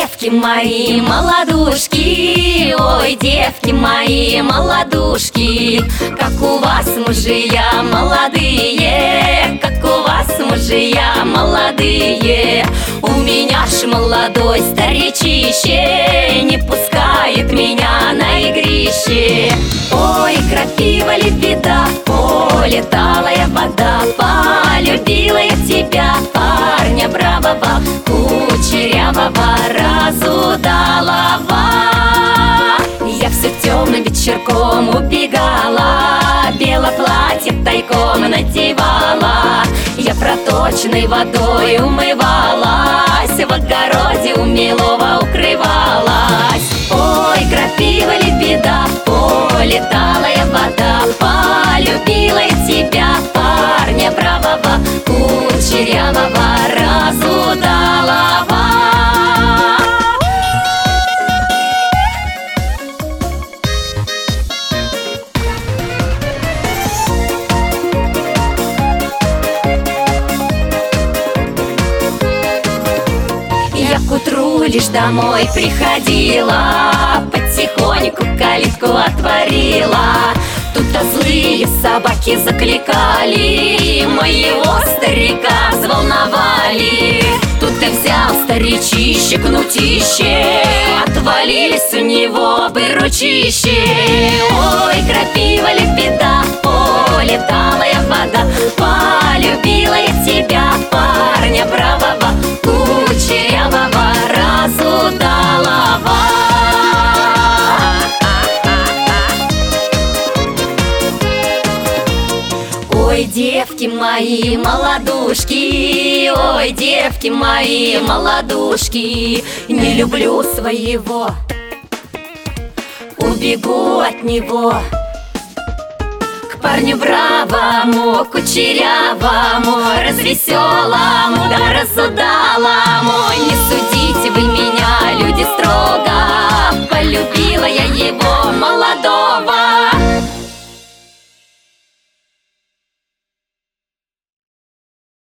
девки мои молодушки, ой, девки мои молодушки, как у вас мужья молодые, как у вас мужья молодые. У меня ж молодой старичище не пускает меня на игрище. Ой, крапива ли беда, полеталая вода, полюбила я тебя, парня бравого, кучерявого, разудалого. Я все темным вечерком убегала, белое платье тайком надевала, я проточной водой умывалась, в огороде у милого укрывалась. Ой, крапива ли беда, полеталая вода, полюбила я тебя, парня бравого, кучерявого, разудалого. Я к утру лишь домой приходила, потихоньку калитку отворила. Тут-то злые собаки закликали, моего старика взволновали. Тут и взял старичище кнутище, отвалились у него бы ручище. Ой, крапива ли беда, полеталая вода, полюбила я тебя, парня бравого, кучерявого, разудалого. Ой, девки мои молодушки, ой, девки мои молодушки, не люблю своего, убегу от него. К парню бравому, кучерявому, развеселому, да разудалому. Не судите вы меня, люди, строго,